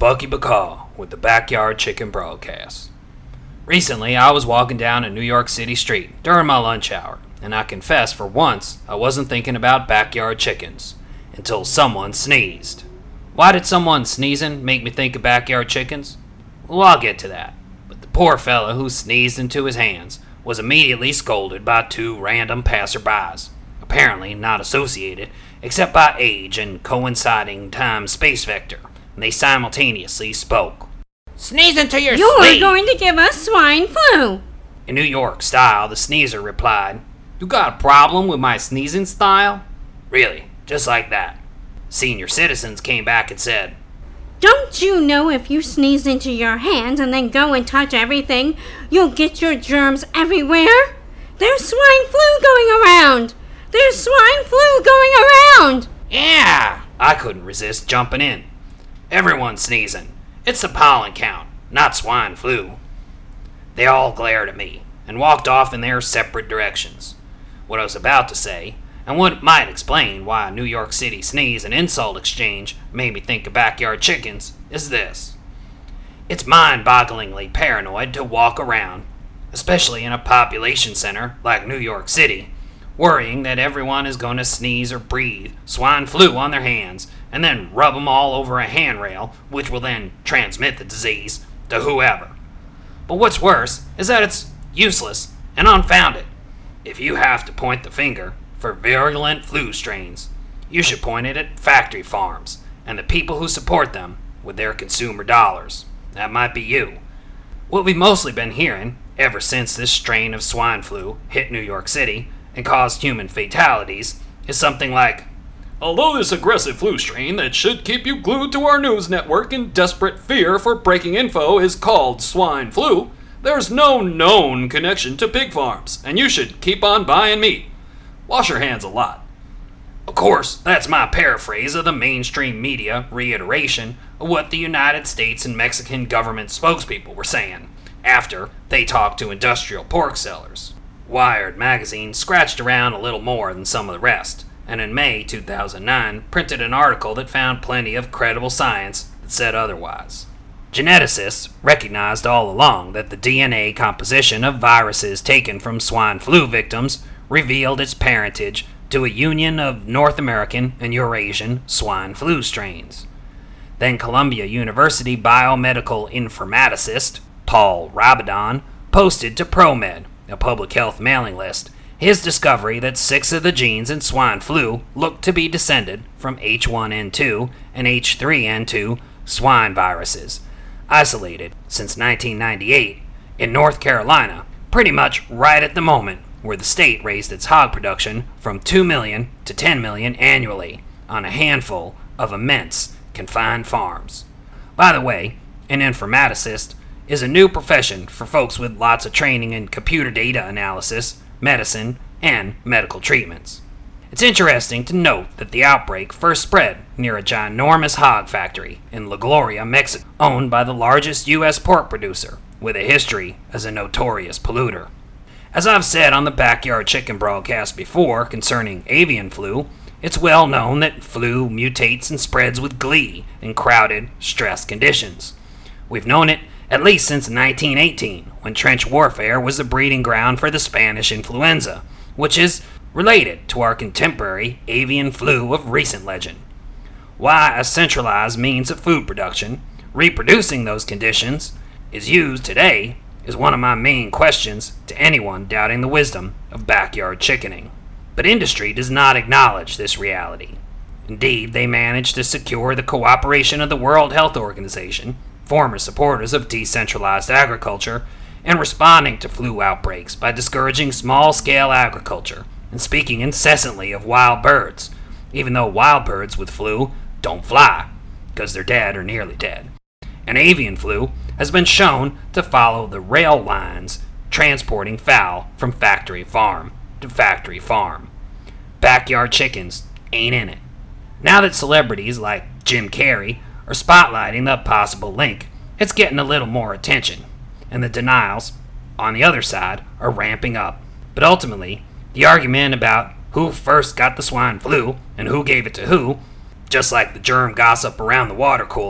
Bucky Bacaw with the Backyard Chicken Broadcast. Recently, I was walking down a New York City street during my lunch hour, and I confess for once I wasn't thinking about backyard chickens until someone sneezed. Why did someone sneezing make me think of backyard chickens? Well, I'll get to that. But the poor fella who sneezed into his hands was immediately scolded by two random passerbys, apparently not associated except by age and coinciding time-space vector, and they simultaneously spoke. Sneeze into your You're sleep! going to give us swine flu! In New York style, the sneezer replied, "You got a problem with my sneezing style?" Really, just like that. Senior citizens came back and said, Don't you know if you sneeze into your hands and then go and touch everything, you'll get your germs everywhere? There's swine flu going around! There's swine flu going around! "Yeah!" I couldn't resist jumping in. "Everyone's sneezing. It's the pollen count, not swine flu." They all glared at me and walked off in their separate directions. What I was about to say, and what might explain why a New York City sneeze and insult exchange made me think of backyard chickens, is this. It's mind-bogglingly paranoid to walk around, especially in a population center like New York City, worrying that everyone is going to sneeze or breathe swine flu on their hands and then rub them all over a handrail, which will then transmit the disease to whoever. But what's worse is that it's useless and unfounded. If you have to point the finger for virulent flu strains, you should point it at factory farms and the people who support them with their consumer dollars. That might be you. What we've mostly been hearing ever since this strain of swine flu hit New York City and caused human fatalities is something like, "Although this aggressive flu strain that should keep you glued to our news network in desperate fear for breaking info is called swine flu, there's no known connection to pig farms, and you should keep on buying meat. Wash your hands a lot." Of course, that's my paraphrase of the mainstream media reiteration of what the United States and Mexican government spokespeople were saying after they talked to industrial pork sellers. Wired magazine scratched around a little more than some of the rest, and in May 2009 printed an article that found plenty of credible science that said otherwise. Geneticists recognized all along that the DNA composition of viruses taken from swine flu victims revealed its parentage to a union of North American and Eurasian swine flu strains. Then Columbia University biomedical informaticist Paul Rabadon posted to ProMed, a public health mailing list, his discovery that 6 of the genes in swine flu looked to be descended from H1N2 and H3N2 swine viruses, isolated since 1998 in North Carolina, pretty much right at the moment where the state raised its hog production from 2 million to 10 million annually on a handful of immense confined farms. By the way, an informaticist is a new profession for folks with lots of training in computer data analysis, medicine, and medical treatments. It's interesting to note that the outbreak first spread near a ginormous hog factory in La Gloria, Mexico, owned by the largest U.S. pork producer, with a history as a notorious polluter. As I've said on the Backyard Chicken Broadcast before concerning avian flu, it's well known that flu mutates and spreads with glee in crowded, stressed conditions. We've known it at least since 1918, when trench warfare was the breeding ground for the Spanish influenza, which is related to our contemporary avian flu of recent legend. Why a centralized means of food production, reproducing those conditions, is used today is one of my main questions to anyone doubting the wisdom of backyard chickening. But industry does not acknowledge this reality. Indeed, they managed to secure the cooperation of the World Health Organization, former supporters of decentralized agriculture, and responding to flu outbreaks by discouraging small-scale agriculture and speaking incessantly of wild birds, even though wild birds with flu don't fly, because they're dead or nearly dead. And avian flu has been shown to follow the rail lines transporting fowl from factory farm to factory farm. Backyard chickens ain't in it. Now that celebrities like Jim Carrey are spotlighting the possible link, it's getting a little more attention, and the denials, on the other side, are ramping up. But ultimately, the argument about who first got the swine flu and who gave it to who, just like the germ gossip around the water cooler,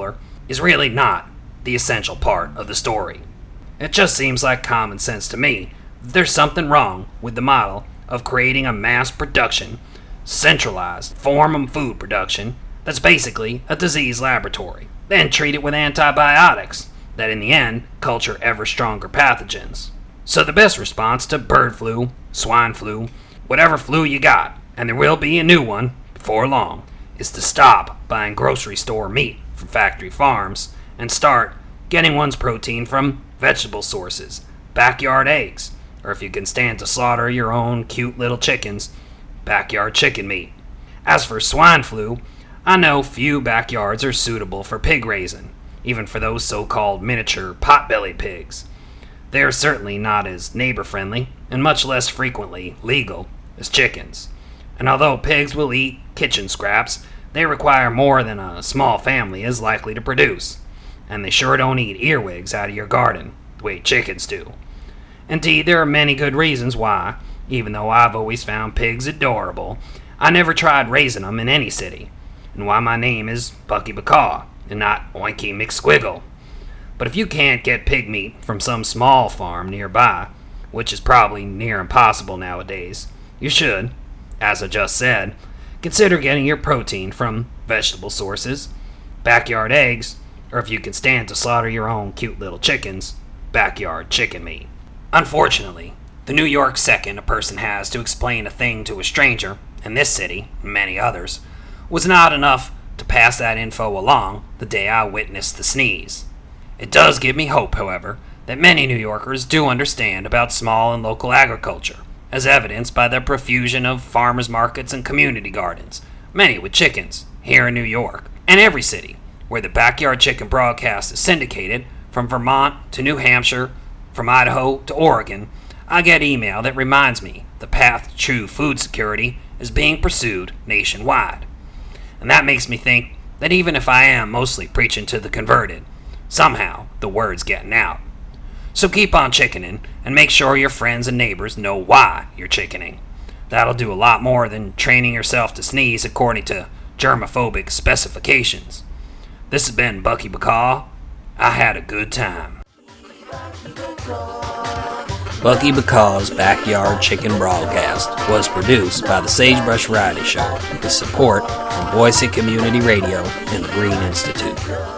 is really not the essential part of the story. It just seems like common sense to me that there's something wrong with the model of creating a mass production, centralized form of food production that's basically a disease laboratory, then treat it with antibiotics that in the end culture ever stronger pathogens. So the best response to bird flu, swine flu, whatever flu you got, and there will be a new one before long, is to stop buying grocery store meat from factory farms and start getting one's protein from vegetable sources, backyard eggs, or if you can stand to slaughter your own cute little chickens, backyard chicken meat. As for swine flu, I know few backyards are suitable for pig raising, even for those so-called miniature pot-bellied pigs. They are certainly not as neighbor-friendly and much less frequently legal as chickens. And although pigs will eat kitchen scraps, they require more than a small family is likely to produce. And they sure don't eat earwigs out of your garden, the way chickens do. Indeed, there are many good reasons why, even though I've always found pigs adorable, I never tried raising them in any city, and why my name is Bucky Bacaw, and not Oinky McSquiggle. But if you can't get pig meat from some small farm nearby, which is probably near impossible nowadays, you should, as I just said, consider getting your protein from vegetable sources, backyard eggs, or if you can stand to slaughter your own cute little chickens, backyard chicken meat. Unfortunately, the New York second a person has to explain a thing to a stranger, in this city, and many others, was not enough to pass that info along the day I witnessed the sneeze. It does give me hope, however, that many New Yorkers do understand about small and local agriculture, as evidenced by the profusion of farmers markets and community gardens, many with chickens, here in New York, and every city where the Backyard Chicken broadcast is syndicated, from Vermont to New Hampshire, from Idaho to Oregon. I get email that reminds me the path to true food security is being pursued nationwide. And that makes me think that even if I am mostly preaching to the converted, somehow the word's getting out. So keep on chickening and make sure your friends and neighbors know why you're chickening. That'll do a lot more than training yourself to sneeze according to germophobic specifications. This has been Bucky Bacaw. I had a good time. Bucky Bacaw's Backyard Chicken broadcast was produced by the Sagebrush Variety Show with support from Boise Community Radio and the Green Institute.